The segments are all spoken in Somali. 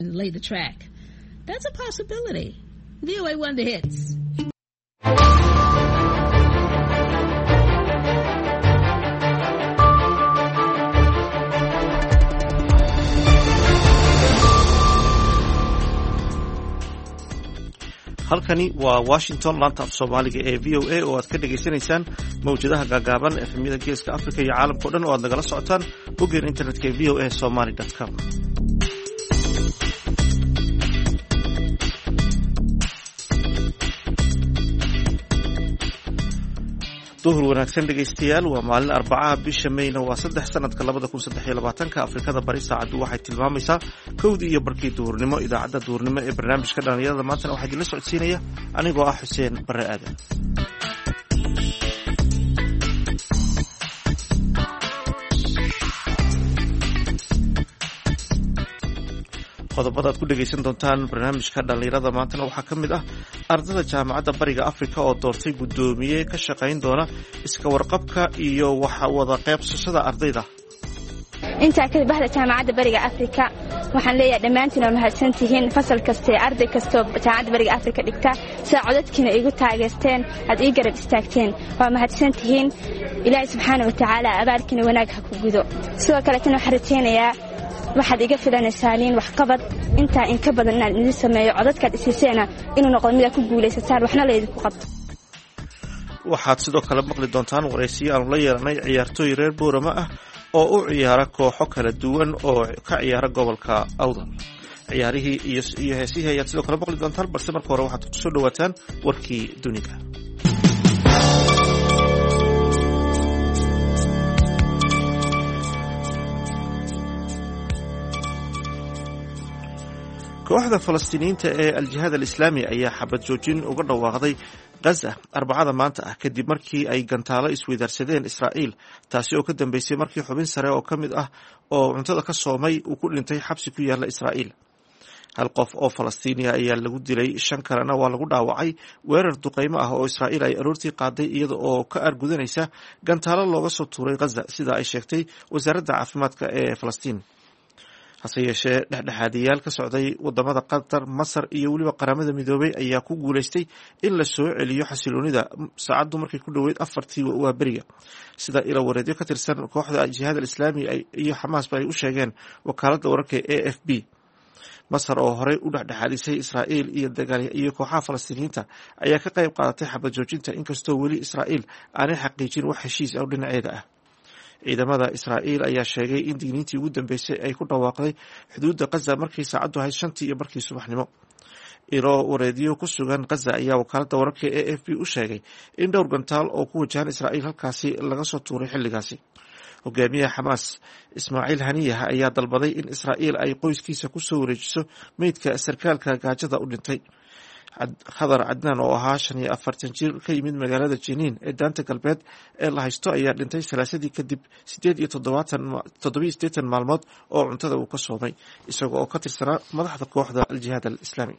and lay the track. That's a possibility. VOA Wonder Hits. halkani waa Washington, laanta af Soomaaliga ee VOA oo aad ka dhageysanaysaan mawjadaha gaagaaban efemyada geeska Afrika iyo caalamka oo dhan oo aad nagala socotaan boggeena internetka ee voasomali.com. duhur wanaagsan dhegaystayaal, waa maalin Arbacaha bisha Mayna waa 3 sanadka 2023 Afrikada bari saacadu waxay tilmaamaysaa 1 iyo barkii duhurnimo. Idaacadda duhurnimo ee barnaamijka dhalinyarada maanta waxaa idinla socodsiinaya anigoo ah Xuseen Bare Aadan. qodobada aad ku dhagaysan doontaan barnaamijka dhalinyarada maantana waxaa ka mid ah ardayda jaamacadda bariga Afrika oo doortay guddoomiye ka shaqayn doona iska warqabka iyo waxa wada qaybsashada ardayda. inta ka baxda jaamacadda bariga Afrika waxaan leeyahay dhamaantiin oo mahadsantihiin fasal kasta arday kasta jaamacadda bariga Afrika dhigta saacadkiina igu taageerteen had ii garab istaagteen waa mahadsantihiin. Ilaahay subxaanahu wa ta'aala abaalkiina wanaag ha ku gudo. sidoo kale tan waxaan rajaynayaa waxaad iga filanaysaa wax qabad inta in ka badan inaad idin sameeyo codadkaad isiiseena inuu noqdo mid ku guuleysataan waxna la idinku qabto. waxaad sidoo kale maqli doontaan wareysiyo aan la yeelanay ciyaartooy reer Boorama ah oo u ciyaara kooxo kala duwan oo ka ciyaara gobolka Awdal. ciyaarihii iyo heesihii ayaad sidoo kale maqli doontaan, balse marka hore waxaad ku soo dhawaataan warkii dunida. kooxda Falastiiniyiinta ee Al-Jihad Al-Islaami ayaa xabad joojin uga dhawaaqday Gaza Arbacada maanta ah kadib markii ay gantaalo isweydaarsadeen Israa'iil, taasi oo ka dambeysay markii xubin sare oo ka mid ah oo cuntada ka soomay uu ku dhintay xabsi ku yaala Israa'iil. hal qof oo Falastiiniya ayaa lagu dilay, 5 kalena waa lagu dhaawacay weerar duqeymo ah oo Israa'iil ay aroortii qaaday iyada oo ka argudanaysa gantaalo looga soo tuuray Gaza, sida ay sheegtay wasaaradda caafimaadka ee Falastiin. hase yeeshee dhexdhexaadiyaal ka socday wadamada Qatar, Masar iyo weliba qaramada midoobay ayaa ku guuleystay in la soo celiyo xasiloonida saacadu markay ku dhaweyd 4tii waa beriga, sida ilo wareedyo ka tirsan kooxda Jihad Al-Islaami iyo Xamaas ay u sheegeen wakaaladda wararka ee AFP. Masar oo horey u dhexdhexaadisay Israa'iil iyo kooxaha Falastiiniyiinta ayaa ka qayb qaadatay xabad joojinta, inkastoo weli Israa'iil aanay xaqiijin wax heshiis ah dhinaceeda ah. ciidamada Israa'iil ayaa sheegay in digniintii ugu dambeysay ay ku dhawaaqday xuduudda Gaza markii saacadu ahayd 5tii iyo barkii subaxnimo. ilo wareedyo ku sugan Gaza ayaa wakaaladda wararka ee AFP u sheegay in dhowr gantaal oo ku wajahan Israa'iil halkaasi laga soo tuuray xilligaasi. hogaamiyaha Xamaas Ismaaciil Haniyah ayaa dalbaday in Israa'iil ay qoyskiisa ku soo wareejiso meydka sarkaalka gaajada u dhintay. Khadar Cadnaan oo ahaa 45 jir ka yimid magaalada Jiniin ee daanta galbeed ee la haysto ayaa dhintay salaasadii kadib 87 maalmood oo cuntada uu ka soomay, isaga oo ka tirsanaa madaxda kooxda Al-Jihad Al-Islaami.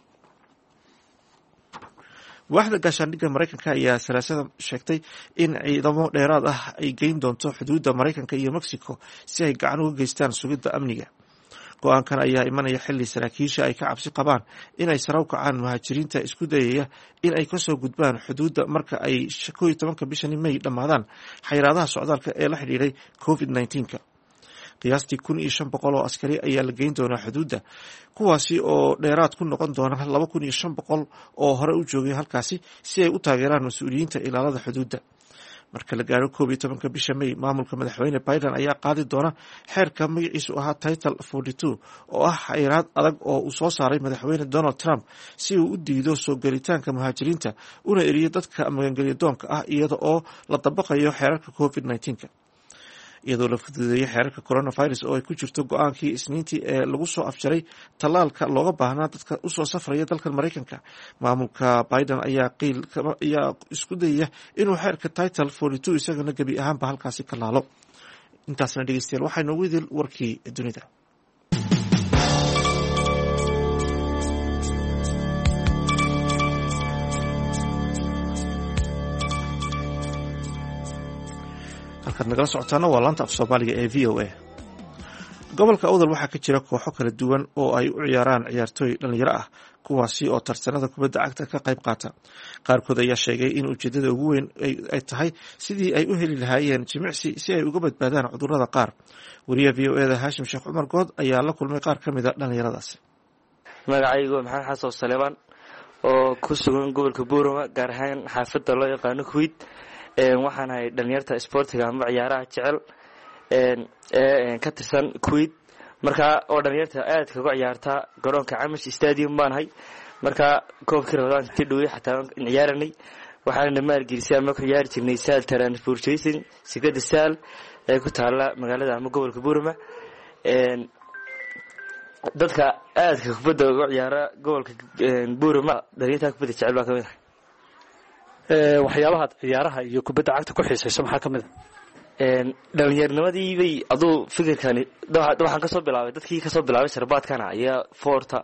waaxda gaashaandhigga Mareykanka ayaa salaasada sheegtay in ciidamo dheeraad ah ay geyn doonto xuduudda Mareykanka iyo Mexico si ay gacan uga geystaan sugidda amniga. go-aankan ayaa imanaya xilli saraakiisha ay ka cabsi qabaan in ay sare u kacaan muhaajiriinta isku dayaya in ay kasoo gudbaan xuduudda marka ay 11 bishani May dhammaadaan xayiraadaha socdaalka ee la xidhiidhay COVID-19. qiyaastii 1,500 oo askari ayaa la geyn doonaa xuduudda, kuwaasi oo dheeraad ku noqon doona 2,500 oo hore u joogay halkaasi si ay u taageeraan mas-uuliyiinta ilaalada xuduudda. marka la gaaro 11 bisha May, maamulka madaxweyne Biden ayaa qaadi doona xeerka magaciisu ahaa Title 42 oo ah xayiraad adag oo uu soo saaray madaxweyne Donald Trump si uu u diido soo gelitaanka muhaajiriinta una eriyo dadka magangelyo doonka ah iyada oo la dabaqayo xeerarka COVID-19. iyadoo la fududeeyay xeerarka coronavirus oo ay ku jirto go-aankii Isniintii ee lagu soo afjaray tallaalka looga baahnaa dadka u soo safraya dalkan Mareykanka, maamulka Biden ayaa isku dayaya inuu xeerka Title 42 isagana gebi ahaanba halkaasi ka laalo. intaasna dhegeystayaal waxaa inoogu idil warkii dunida. halkaad nagala socotaana waa laanta af Soomaaliga ee VOA. gobolka awdal waxaa ka jira kooxo kala duwan oo ay u ciyaaraan ciyaartooy dhalinyaro ah kuwaasi oo tartanada kubadda cagta ka qayb qaata. qaarkood ayaa sheegay in ujeedada ugu weyn ay tahay sidii ay u heli lahaayeen jimicsi si ay uga badbaadaan cudurrada qaar. wariyaha v o eda haashim sheekh cumar good ayaa la kulmay qaar ka mid a dhalinyaradaasi. magacaygu maxamed xasan saleebaan oo ku sugan gobolka buurama gaar ahaan xaafadda loo yaqaano kuwait. waxaan ahay dhalinyarta isboortiga ama ciyaaraha jecel ee ka tirsan kuwait, markaa oo dhalinyarta aad kaga ciyaarta garoonka camish stadium baan ahay. markaa koobkii rabadaan intii dhowey xataa ciyaaranay waxaana maalgelisay ama ku ciyaari jirnay saal transportation sigada saal ee ku taala magaalada ama gobolka buurama. dadka aadka kubadda uga ciyaara gobolka buurama dhalinyarta kubadda jecel baa kamid ah. waxyaabaha ciyaaraha iyo kubadda cagta ku xiisayso maxaa kamid ah? dhalinyarnimadii bay aduu fikirkani waxaan kasoo bilaabay dadkii kasoo bilaabay sarbaadkana ayaa foorta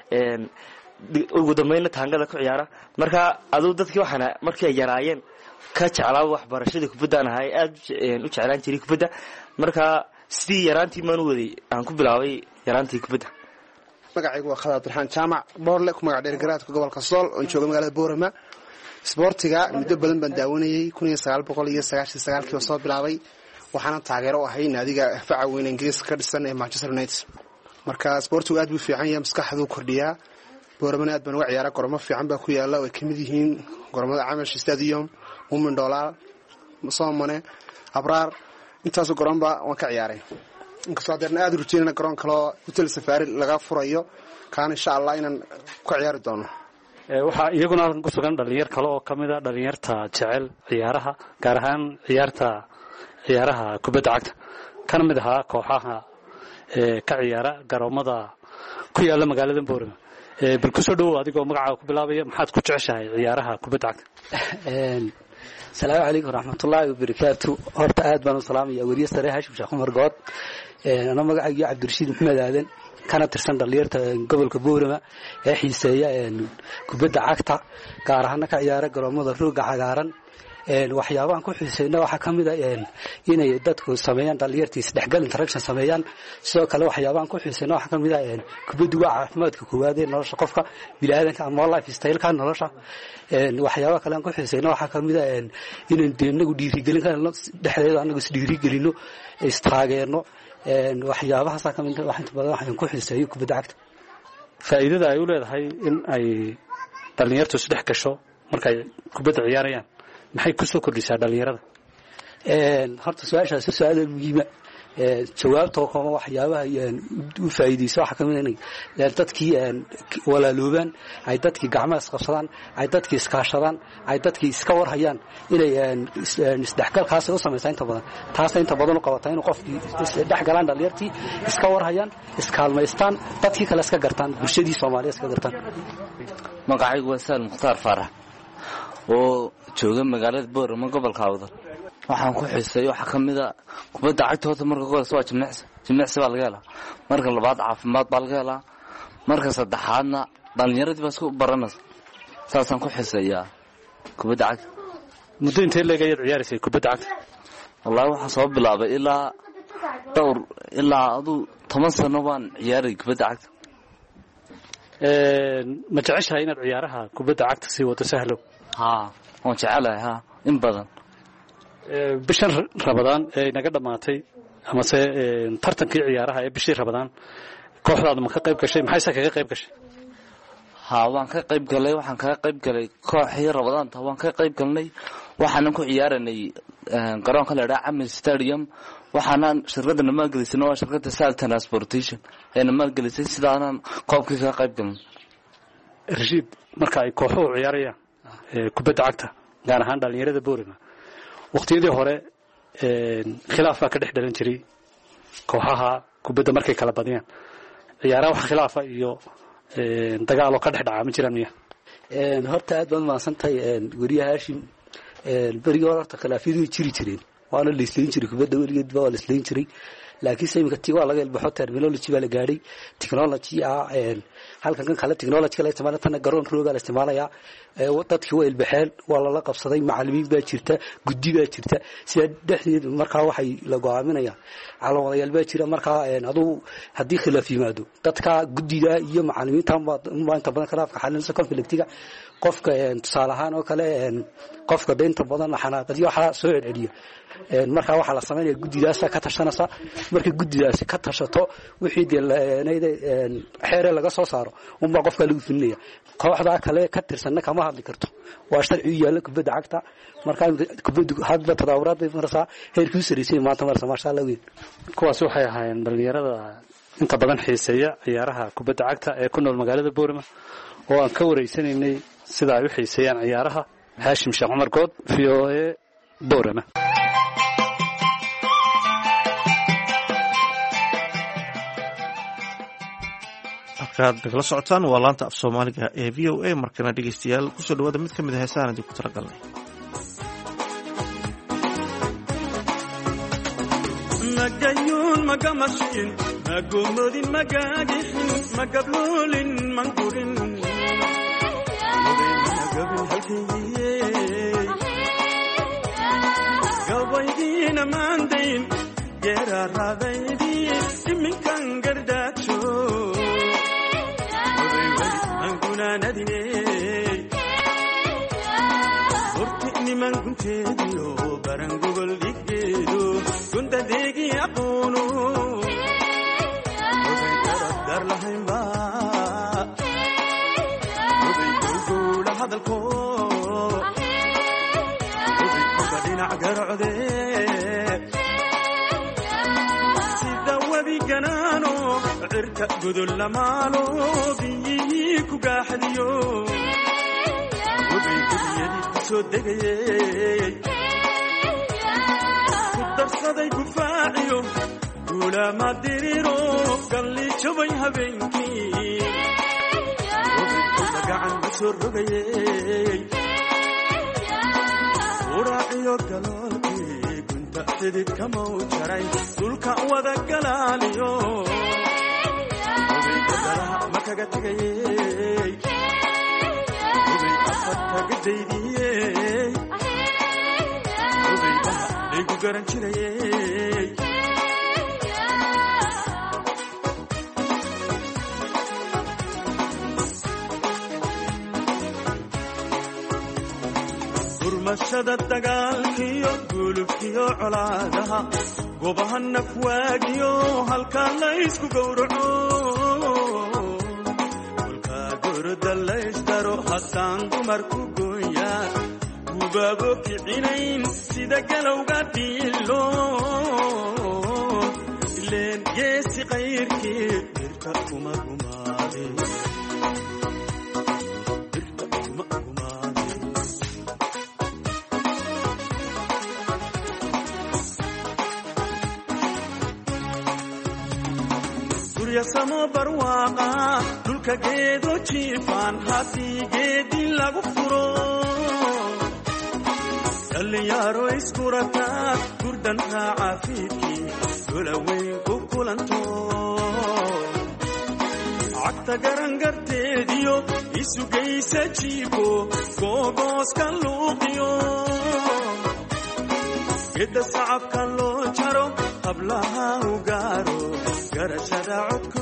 ugu dambayna taangada ku ciyaara. markaa aduu dadkii waxaana markii ay yaraayeen ka jeclaa waxbarashada kubaddaan ahay aad u jeclaan jiray kubadda. markaa sidii yaraantii maan u waday aan ku bilaabay yaraantii kubadda. magacaygu waa khadar abdiraxmaan jaamac boorle ku magac dheer garaadka gobolka sool oon jooga magaalada boorama. isboortiga muddo badan baan daawanayay 1999 oo soo bilaabay, waxaana taageero u ahay naadiga faca weyn Ingiriiska ka dhisan ee Manchester United. marka isboortigu aad buu fiican yahay, maskaxdu kordhiyaa. booramana aad baan uga ciyaaraa, gormo fiican baa ku yaala oo ay kamid yihiin gormada Camish Stadium, Muumin Dolaal, Soomane, Abraar. intaas goronba waan ka ciyaaray. inkastoo hadeerna aad u rujeenana garoon kale oo hotel Safari laga furayo kaan insha Allah inaan ku ciyaari doono. waxaa iyaguna ku sugan dhalinyar kale oo kamid ah dhalinyarta jecel ciyaaraha gaar ahaan ciyaaraha kubadda cagta kana mid ahaa kooxaha ka ciyaara garoomada ku yaala magaalada Boorama. bal ku soo dhawow adigoo magacaaga ku bilaabaya, maxaad ku jeceshahay ciyaaraha kubadda cagta? asalaamu calaykum waraxmatullaahi wabarakaatu. horta aad baan u salaamayaa wariye sare Haashim Sheekh Cumar Good. ana magacaygu Cabdirashiid Maxamed Aadan kana tirsan dhalinyarta gobolka Boorama ee xiiseeya kubadda cagta gaar ahaan ka ciyaara garoomada rooga cagaaran. waxyaabahan ku xiiseeyna waxa kamid ah inay dadku sameeyaan dhalinyartii isdhexgal interaction sameeyaan. sidoo kale waxyaabahan ku xiiseeyna waxa kamid ah kubaddu waa caafimaadka koowaad ee nolosha qofka bini'aadanka ama life style-ka nolosha. waxyaabaha kale aan ku xiiseeyna waxa kamid ah inaan deegaanku dhiirigelin karno dhexdeeda anagu isdhiirigelino istaageerno. waxyaabahaas kamid ah inta badan waxaan ku xiiseeyo kubadda cagta. faa'iidada ay u leedahay in ay dhalinyartu isdhex gasho markay kubadda ciyaarayaan maxay ku soo kordhisaa dhalinyarada? horta su'aashaas su'aal muhiim ah. jawaabta kooban waxyaabaha u faa'iideyso waxa kamid ah dadkii walaaloobaan, ay dadkii gacmaha isqabsadaan, ay dadkii iskaashadaan, ay dadkii iska warhayaan inay isdhexgalkaas u sameeyaan. inta badan u qabataa inuu qofkii isdhex galaan dhalinyartii iska warhayaan, iskaalmaystaan, dadkii kale iska gartaan, bulshadii Soomaaliyeed iska gartaan. magacaygu waa Saal Mukhtaar Farax oo jooga magaalada Boorama gobolka Awdal. waxaan ku xiiseeyo waxa kamid ah kubadda cagta. horta marka koowaad waa jimicsi baa laga helaa, marka labaad caafimaad baa laga helaa, marka saddexaadna dhalinyaradii baa isku baranaysa. saasaan ku xiiseeyaa kubadda cagta. muddo intee leeg ayaad ciyaaraysay kubadda cagta? wallahi waxaan soo bilaabay ilaa aduu 10 sano baan ciyaaray kubadda cagta. ma jeceshahay inaad ciyaaraha kubadda cagta sii wado Sahlow? waan jecelahay in badan. bishan Ramadaan ee naga dhamaatay ama se tartankii ciyaaraha ee bishii Ramadaan kooxdaadu ma ka qayb gashay? maxay kaga qayb gashay? waan ka qayb galay. waxaan kaga qayb galay kooxii Ramadaanta. waan ka qayb galnay. waxaan ku ciyaaranay garoonka la yiraahdo Camish Stadium. waxaan shirkadda maalgelisay waa shirkadda Saal Transportation ee maalgelisay sidaanan koobkii kaga qayb galnay. Rashiid, marka ay kooxuhu ciyaarayaan kubadda cagta gaar ahaan dhalinyarada Boorama waqtiyadii hore khilaaf baa ka dhex dhalan jiray kooxaha kubadda markay kala badiyaan. ciyaaraha wax khilaafa iyo dagaal oo ka dhex dhaca ma jiraan miya? horta aad baan maasantahay wariye Haashim. bariga horta khilaafyadu jiri jireen, waana la isleyn jiray kubadda weligeed baa la isleyn jiray. laakiin imika tii waa laga ilbaxo, terminology baa la gaadhay, technology halkan kan kale technology la isticmaala tan garoon rooga la isticmaalaya dadkii waa ilbaxeen waa la qabsaday macallimiin baa jirta guddi baa jirta sida dhexdeed markaa waxay la go'aaminayaan calaamadayaal baa jira markaa aduu haddii khilaaf yimaado dadka guddiga iyo macallimiinta inta badan khilaafka xalinaysa conflictiga qofka tusaale ahaan oo kale qofka deynta badan xanaaqadiyo waxa soo celceliyo markaa waxa la sameeyaa guddidaas ka tashanaysa markii guddidaas ka tashato wixii xeere laga soo saaro uma qofka lagu filinaya kooxda kale ka tirsanna kama hadli karto waa sharci yaala kubadda cagta markaa kubadda hadba tadaawuraad bay maraysaa heerkii sareysay maanta maraysa maasha Allah weyn kuwaas waxay ahaayeen dhalinyarada inta badan xiiseeya ciyaaraha kubadda cagta ee ku nool magaalada Boorama oo aan ka wareysanaynay sida ay u xiiseeyaan ciyaaraha Haashim Sheekh Cumar Good VOA Boorama halkaad nagala socotaan waa laanta af soomaaliga ee VOA markana dhegeystayaal kusoo dhawaada mid ka mid a heesahan idinku talagalnay magayuun magamashin magomodin magagixin magablolin mangurin gabaydiina maandayn geeraraadaydi iminkan gardaajo horti niman gunteediyo baran gogol dhigeedo gundadeegi aqoonu ogay darabdar lahaynba ogay gowgowla hadalko ogay kuba dhinac garocde sida webi ganaano cirka godol lamaalo biyihii ku gaaxadiyo ogay gudiyadii ku soo degayey ku darsaday gufaaciyo guulaama diriro galli jabay habeenkii ogay kuba gacan ku soo rogayey uraaciyo galoolkii gunta xididka mau jaray dhulka wada galaaliyo ogay gadalaha ma kaga tegayey ogay afartaga daydiyey ogay daha laygu garan jirayey gurmashada dagaalkiyo gulubkiyo colaadaha gobaha nafwaagiyo halkaa laysku gowraco kolkaa gorda laysdaro haddaan dumarku gooyaa gubaabo kicinayn sida galowga dhiilo ileen geesi qayrkii dhirta kuma gumaade samo barwaaqa dhulka geedo jiifaan haddii geedi lagu furo dhallinyaro iskurataa gurdan raaca fiidkii golaweyn ku kulanto cagta garangarteediyo isugaysa jiifo googooska luuqiyo gedda sacabka loo jaro hablaha u gaaro garashada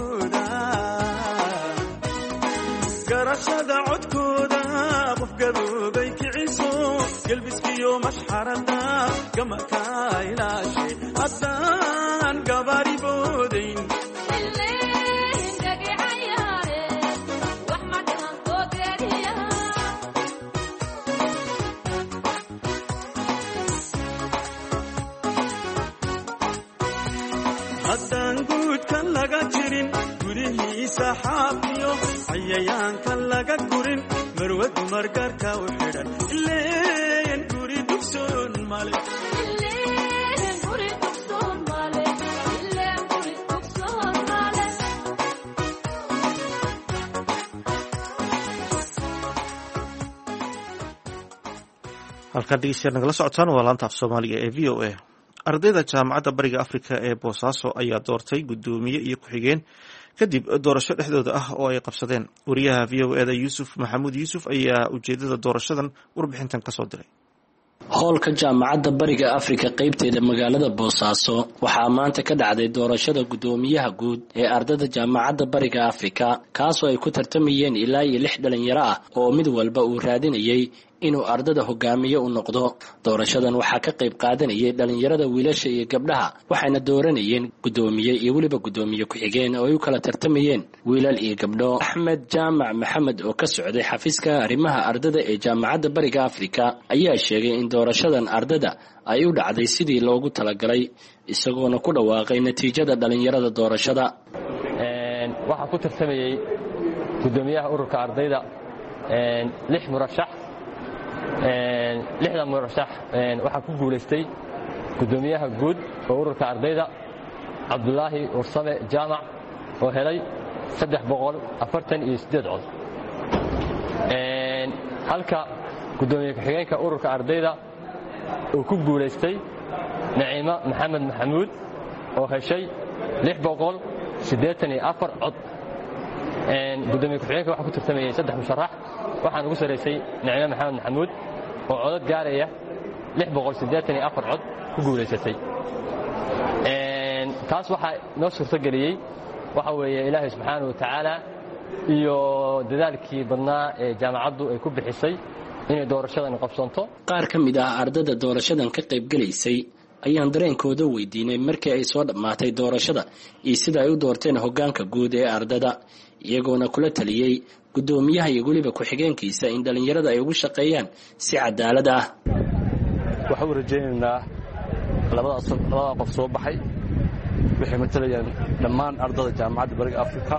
codkooda qof gaboobay kiciso gelbiskiyo mashxarada gamaka ilaashay haddaan gabaari boodayn haddaan guudkan laga jirin gudihiisa xaafiyo cayayaankan laga gurin marwadu margarka u xidhan ileen guri dugsoon male halkaan dhegeystayaal nagala socotaan waa laanta af soomaaliga ee v o a ardayda jaamacadda bariga afrika ee boosaaso ayaa doortay guddoomiye iyo ku-xigeen kadib doorasho dhexdooda ah oo ay qabsadeen. wariyaha v o eda yuusuf maxamuud yuusuf ayaa ujeedada doorashadan warbixintan kasoo diray. howlka jaamacadda bariga afrika qaybteeda magaalada boosaaso waxaa maanta ka dhacday doorashada guddoomiyaha guud ee ardada jaamacadda bariga afrika kaasoo ay ku tartamayeen ilaa iyo 6 dhalinyaro ah oo mid walba uu raadinayay inuu ardada hogaamiye u noqdo. doorashadan waxaa ka qayb qaadanayay dhalinyarada wiilasha iyo gabdhaha waxayna dooranayeen guddoomiye iyo weliba guddoomiye ku-xigeen oo ay u kala tartamayeen wiilal iyo gabdho. axmed jaamac maxamed oo ka socday xafiiska arrimaha ardada ee jaamacadda bariga afrika ayaa sheegay in doorashadan ardada ay u dhacday sidii loogu talagalay isagoona ku dhawaaqay natiijada dhalinyarada doorashada. waxaa ku tartamayay guddoomiyaha ururka ardayda 6 murashax. 6da murashax waxaa ku guulaystay guddoomiyaha guud oo ururka ardayda cabdulaahi warsame jaamac oo helay 348 cod. halka guddoomiye ku-xigeenka ururka ardayda uu ku guulaystay naciimo maxamed maxamuud oo heshay 684 cod. guddoomiye ku-xigeenka waxaa ku tartamayay 3 musharax waxaan ugu saraysay naciimo maxamed maxamuud oo codad gaaraya 684 cod ku guulaysatay. taas waxaa noo suurtageliyey waxa weeye ilaahay subxaanahu watacaala iyo dadaalkii badnaa ee jaamacaddu ay ku bixisay inay doorashadan qabsanto. qaar ka mid ah ardada doorashadan ka qaybgalaysay ayaan dareenkooda weydiinay markii ay soo dhammaatay doorashada iyo sida ay u doorteen hoggaanka guud ee ardada iyagoona kula taliyey guddoomiyaha iyo weliba ku-xigeenkiisa in dhalinyarada ay ugu shaqeeyaan si cadaalad ah. waxaan u rajaynaynaa labada qof soo baxay waxay matalayaan dhammaan ardada jaamacadda bariga afrika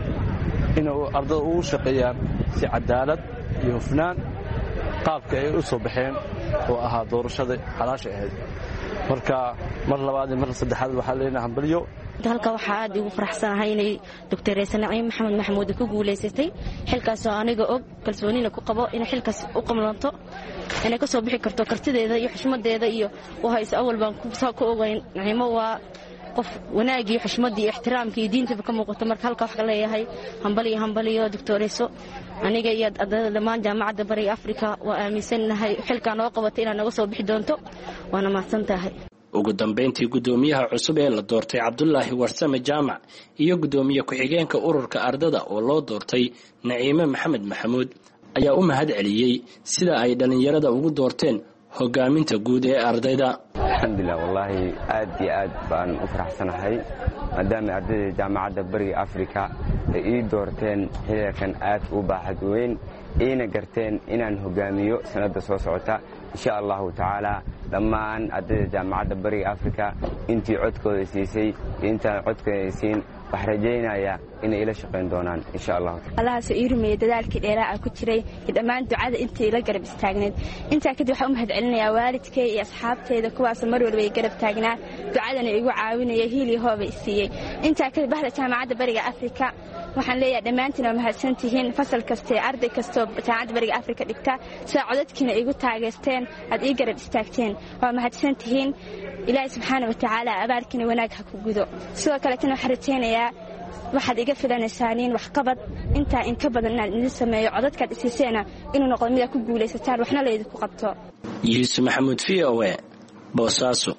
inay ardada ugu shaqeeyaan si cadaalad iyo hufnaan qaabka ay u soo baxeen oo ahaa doorashada xalaasha ahayd. marka mar labaad iyo mar saddexaad waxaa leenahay hambalyo. halka waxaa aad ugu faraxsanahay inay Dr. Naciimo maxamed maxamuud ku guulaysatay xilkaas oo aniga og kalsoonina ku qabo in xilkaas u qamlanto inay ka soo bixi karto kartideeda iyo xushmadeeda iyo waxay awal baan ku ogayn Naciimo waa qof wanaag iyo xushmad iyo ixtiraamka iyo diinta ka muuqato. marka halka wax ka leeyahay hambaliyo Dr. aniga iyo ardada dhammaan jaamacadda bariga afrika waa aaminsanahay xilkan oo qabatay inaan naga soo bixi doonto waana mahadsantahay. ugu dambeyntii guddoomiyaha cusub ee la doortay cabdulaahi warsame jaamac iyo guddoomiye ku-xigeenka ururka ardada oo loo doortay naciime maxamed maxamuud ayaa u mahad celiyey sida ay dhalinyarada ugu doorteen hogaaminta guud ee ardayda. alxamdulilah wallaahi aad iyo aad baan u faraxsanahay maadaama ardayda jaamacadda bariga afrika ay ii doorteen xilkan aad u baaxad weyn iina garteen inaan hogaamiyo sanadda soo socota insha allahu tacaala. dhammaan ardayda jaamacadda bariga afrika intii codkooda siisay iyo intaan codkooda siin wax rajaynaya inay ila shaqayn doonaan insha allahu taala. allahaasoo ii rumeeyey dadaalkii dheeraa ku jiray iyo dhammaan ducada intii la garab istaagneed. intaa kadib waxaan u mahad celinayaa waalidkay iyo asxaabteyda kuwaasoo mar walba ay garab taagnaa ducadana igu caawinaya hiil iyo hooba i siiyey. intaa kadib bahda jaamacadda bariga afrika waxaan leeyahay dhammaantiin waa mahadsantihiin. fasal kaste arday kastoo jaamacadda bariga afrika dhigta sida codadkiina igu taageerteen aad ii garab istaagteen waa mahadsantihiin. ilaahay subxaana watacaala abaarkiina wanaag ha ku gudo. sidoo kaleetana waxaan rajaynayaa waxaad iga filanaysaaniin waxqabad intaa in ka badan inaan idin sameeyo codadkaad isiiseena inuu noqdo mid aad ku guulaysataan waxna laydinku qabto. yuusuf maxamuud v o a boosaaso.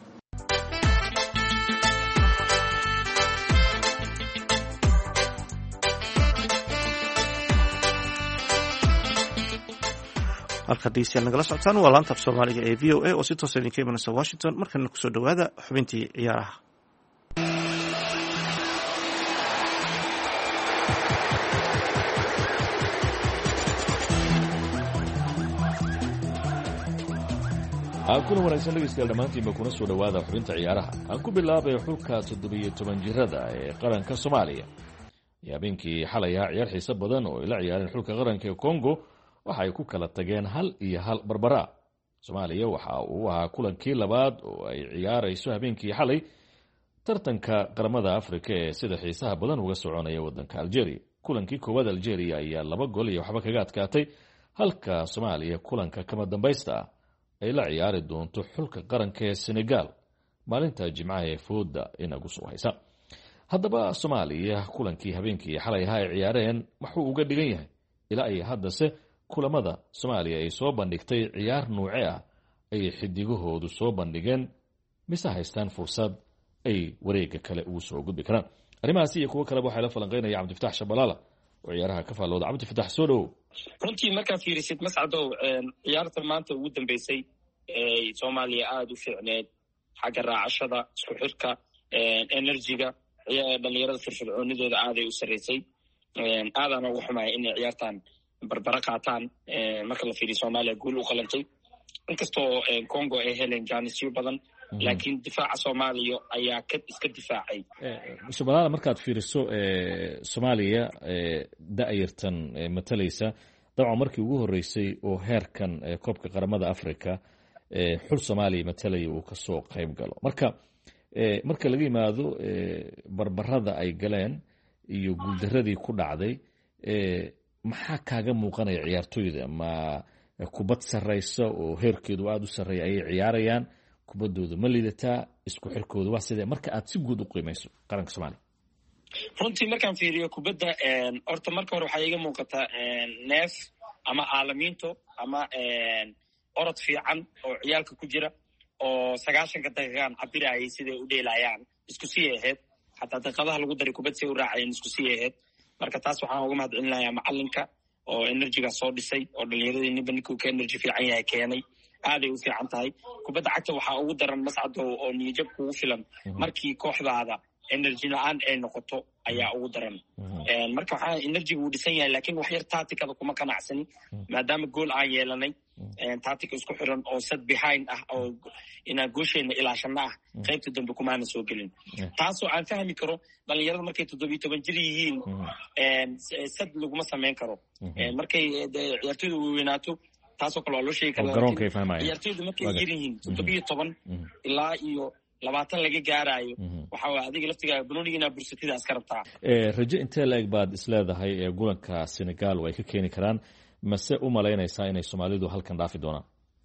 halkaad dhegeystayaal nagala socotaan waa laanta af soomaaliga ee v o a oo si toosa idinka imanaysa washington. markana kusoo dhowaada xubintii ciyaaraha. kuna wanaagsan dhegeystayaal dhammaantiinba kuna soo dhowaada xubinta ciyaaraha. aan ku bilaabay xulka 17 jirada ee qaranka soomaaliya iyo habeenkii xalay ahaa ciyaar xiiso badan oo ay la ciyaareen xulka qaranka ee Congo waxa ay ku kala tageen 1-1 barbara. Soomaaliya waxa uu ahaa kulankii labaad oo ay ciyaarayso habeenkii xalay tartanka qaramada Afrika ee sida xiisaha badan uga soconaya wadanka Algeria. kulankii koowaad Algeria ayaa 2 gool iyo waxba kaga adkaatay halka Soomaaliya kulanka kama dambaysta ay la ciyaari doonto xulka qaranka ee Senegal maalinta Jimcaha ee fooda inagu soo haysa. haddaba soomaaliya kulankii habeenkii xalay ahaa ay ciyaareen wuxuu uga dhigan yahay ilaa ay haddase kulamada soomaaliya ay soo bandhigtay ciyaar nuuce ah ayay xidigahoodu soo bandhigeen mise haystaan fursad ay wareega kale ugu soo gudbi karaan. arrimahaasi iyo kuwo kaleba waxaa la falanqeynaya cabdifatax Shabalaala oo ciyaaraha ka faallooda. cabdifatax soo dhow. runtii markaa fiirisid mascadow ciyaarta maanta ugu dambeysay ee soomaaliya aada u fiicneed xagga raacashada isku xirka enerjiga dhalinyarada firfircoonidooda aaday u sarreysay aadana ugu xumaya inay ciyaartan barbara qaataan marka la fiiriyo soomaaliya guul u qalantay inkastoo congo ay heleen jaanisyo badan laakiin difaaca soomaaliya ayaa iska difaacay. Shabalaala markaad fiiriso soomaaliya da'yartan matalaysa dabcan markii ugu horeysay oo heerkan koobka qaramada africa xul soomaaliya matalaya uu kasoo qayb galo marka laga yimaado barbarada ay galeen iyo guuldaradii ku dhacday maxaa kaaga muuqanaya ciyaartooyda ma kubad sarraysa oo heerkeedu aada u sarreeya ayay ciyaarayaan kubaddooda ma lidataa isku xirkooda waa sidee marka aad si guud u qiimayso qaranka soomaaliya? runtii markaan fiiriyo kubadda horta marka hore waxaa iga muuqataa neef ama caalamiinto ama orod fiican oo ciyaalka ku jira oo 90 daqiiqaan cabirayay siday u dheelayaan isku sii ahayd xataa daqiiqadaha lagu daray kubad si u raacayeen isku sii ahayd marka taas waxaan uga mahadcelinayaa macalinka oo enerjiga soo dhisay oo dhalinyaradii ninba ninkuu ka enerji fiican yahay keenay aaday u fiican tahay. kubadda cagta waxaa ugu daran mascado oo niyajab kugu filan markii kooxdaada enerji la-aan ay noqoto ayaa ugu daran. marka waxaa enerjiga uu dhisan yahay laakiin wax yar tacticada kuma qanacsani maadaama gool aan yeelanay tactica isku xiran oo set behind ah oo inaan goosheena ilaashana ah qaybta dambe kumaana soo gelin taasoo aan fahmi karo dhalinyarada markay 17 jir yihiin set laguma samayn karo markay ciyaartooyda weynaato taasoo kale waa loo sheegi karaa ciyaartooyda markay yar yihiin 17 ilaa iyo 20 laga gaarayo waxa waa adiga laftiga banooniga bursatida askar rabtaa. rajo intee la eg baad isleedahay gulanka Senegal way ka keeni karaan mase u malaynaysaa inay Soomaalidu halkan dhaafi doonaan?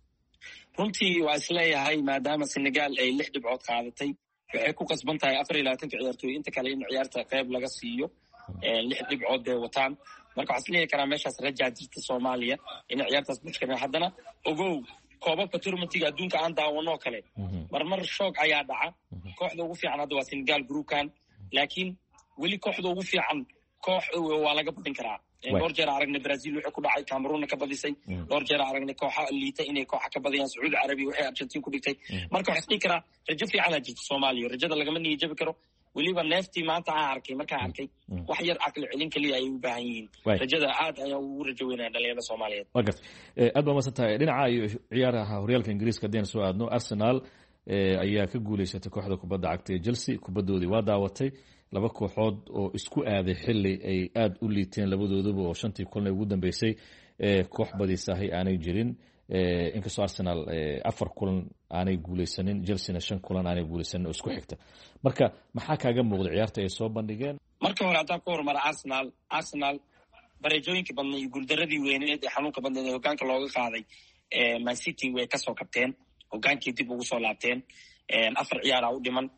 runtii waa isleeyahay maadaama Senegal ay 6 dhibcood qaadatay waxay ku qasban tahay 24 ciyaartooy inta kale in ciyaarta qayb laga siiyo 6 dhibcood ay wataan marka waxaa isleeyahay karaa meeshaas rajaa jirta Soomaaliya in ciyaartaas bushkana haddana ogow koobabka tournamentiga adduunka aan daawanoo kale marmar shoog ayaa dhaca kooxda ugu fiican hadda waa Senegal groupkan laakiin weli kooxda ugu fiican koox waa laga badin karaa. dhowr jeer aragnay Brazil wuxuu ku dhacay Cameroon ka badisay dhowr jeer aragnay kooxa liita inay kooxa ka badiyaan Saudi Arabia waxay Argentina ku dhigtay marka waxa isdhihi karaa rajo fiican ayaa jirta Soomaaliya rajada lagama niyajabi karo weliba neeftii maanta aan arkay markaan arkay wax yar aqli celin kaliya ay u baahan yihiin rajada aad ayaa ugu rajo weynaa dhalinyarada Soomaaliyeed. waqti aad baa masantahay dhinaca iyo ciyaaraha horyaalka Ingiriiska hadeen soo aadno Arsenal ayaa ka guuleysatay kooxda kubadda cagta ee Chelsea kubaddoodii waa daawatay laba kooxood oo isku aaday xilli ay aad u liiteen labadooduba oo 5 kulan ugu dambeysay koox badisahay aanay jirin inkastoo Arsenal 4 kulan aanay guuleysanin Chelsea 5 kulan aanay guuleysanin oo isku xigta marka maxaa kaaga muuqday ciyaarta ay soo bandhigeen? marka hore haddaan ku hormaro Arsenal bareejooyinka badnay iyo guuldaradii weyneed ee xanuunka badneed ee hoggaanka looga qaaday Man City way ka soo kabteen hoggaankii dib ugu soo laabteen 4 ciyaar u dhiman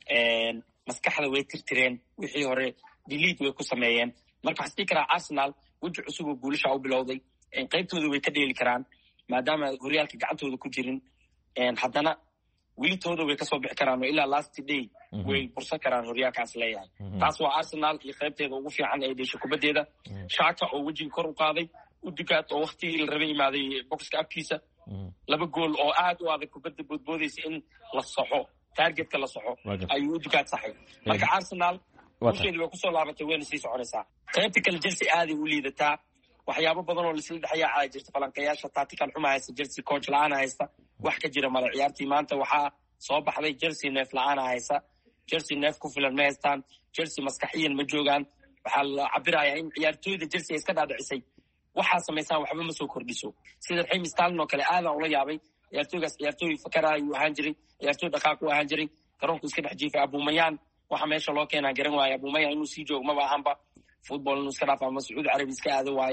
maskaxda way tirtireen wixii hore delete way ku sameeyeen marka waxaan karaa Arsenal waji cusub oo guulasha u bilowday qaybtooda way ka dheeli karaan maadaama horyaalka gacantooda ku jirin haddana wilitooda way ka soo bixi karaan ilaa last day way bursan karaan horyaalkaas leeyahay taas waa Arsenal iyo qaybteeda ugu fiican ee dhashay kubadeeda Shaka oo wajiga kor u qaaday u digaad oo waqti la rabay imaaday boxka afkiisa 2 gool oo aad u adag kubadda boodboodaysa in la saxo targetka la soxo ayuu dukaad saxay marka Arsenal waxay ku soo laabatay weyn sii soconaysaa qaybta kale Chelsea aad u liidataa waxyaabo badan oo lisla dhaxaya ay jirto falanqayaasha tactical xumaaysa Chelsea coach la'aan haysta wax ka jira mala ciyaartii maanta waxaa soo baxday Chelsea neef la'aan haysa Chelsea neef ku filan ma haystaan Chelsea maskaxiyan ma joogaan waxa la cabirayaa in ciyaartooyda Chelsea iska dhaadhicisay waxa sameeysan waxba ma soo kordhiso sida Raheem Sterling oo kale aad ula yaabay ciyaartooy fakaraay u ahaan jiray ciyaartooy dhaqaaq u ahaan jiray garoonku iska dhex jiifay Abumayaan waxa meesha loo keenaa garan waaya Abumayaan inuu sii joogo ma baahanba football inuu iska dhaafo ama Saudi Arabia iska aado waaye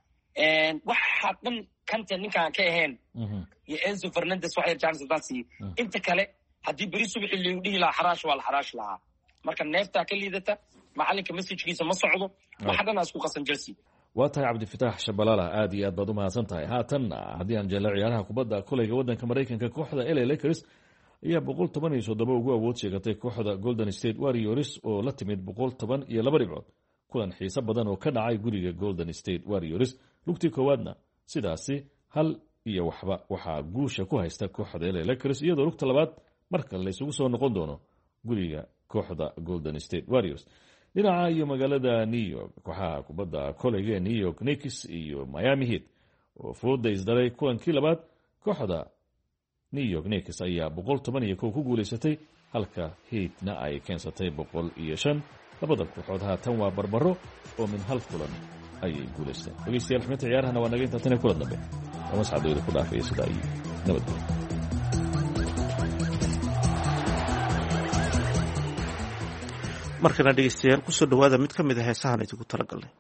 waxa dhan kanta ninkaan ka ahayn iyo Enzo Fernandez waxa yar chance daasi inta kale hadii bari subaxii la dhihi la xaraash waa la xaraash lahaa marka neeftaa ka liidata macalinka messajkiisa ma socdo waxa dhan isku qasan Chelsea. waa tahay cabdifitaax Shabalala aad iyo aad baad u mahadsan tahay. haatan haddii aan jeclo ciyaaraha kubadda kolayga waddanka Mareykanka kooxda LA Lakers ayaa 117 ugu awood sheegatay kooxda Golden State Warriors oo la timid 112 dhibcood kulan xiiso badan oo ka dhacay guriga Golden State Warriors. lugtii koowaadna sidaasi 1-waxba waxaa guusha ku haysta kooxda LA Lakers iyadoo lugta labaad marka la isugu soo noqon doono guriga kooxda Golden State Warriors. dhinaca iyo magaalada New York kooxaha kubadda kolayga New York Knicks iyo Miami Heat oo fooda isdaray kulankii labaad kooxda New York Knicks ayaa 111 ku guuleysatay halka Heatna ay keensatay 105. labada kooxood haatan waa barbaro oo min hal kulan ayay guuleysteen. dhageystayaal xubinta ciyaarahana waa naga inta tan kulan dambe ama sacadooda ku dhaafay sida ay nabadgelyo. markana dhegeystayaal kusoo dhawaada mid ka mid ah heesahan idinku talagalnay.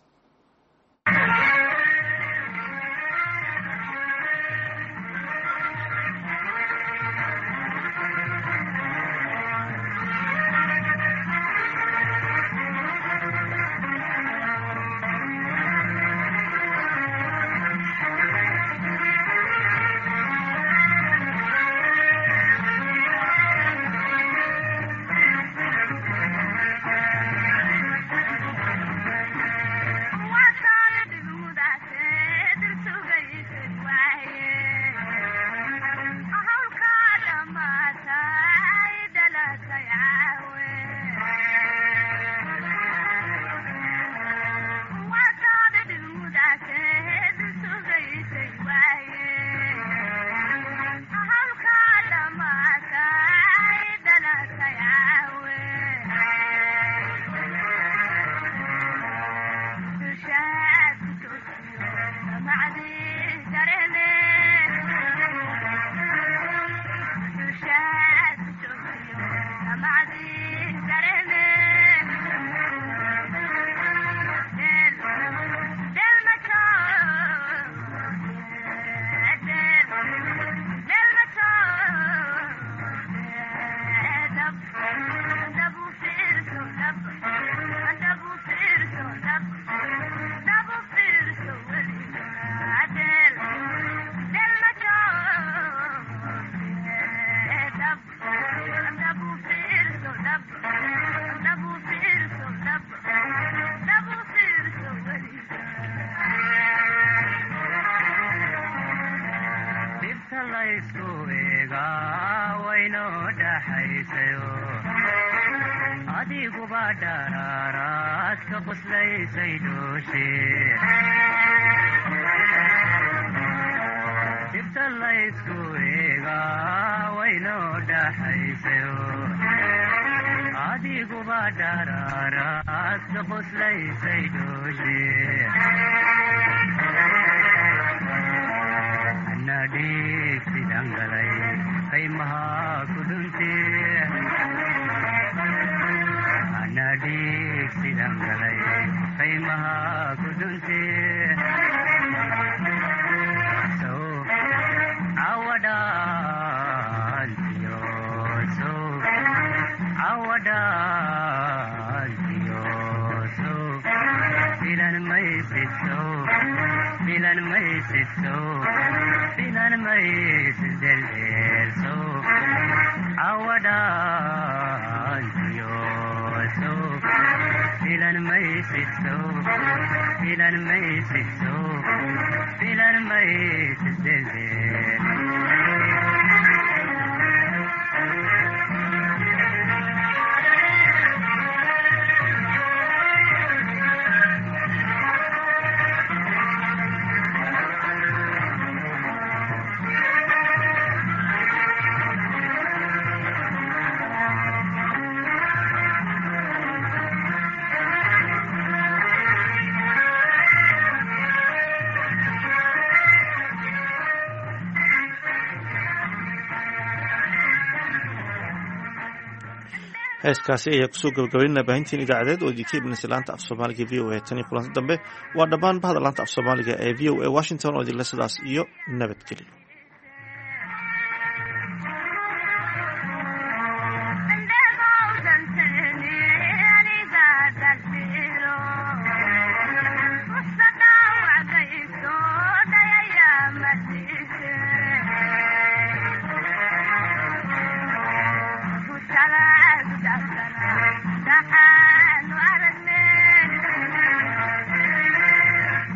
heeskaasi ayaa kusoo gabagabaynaa baahintiin idaacadeed oo idinka imanaysa laanta af soomaaliga v o a tan iyo kulanti dambe waa dhammaan bahda laanta af soomaaliga ee v o a Washington oo idinle sidaas iyo nabadgelyo.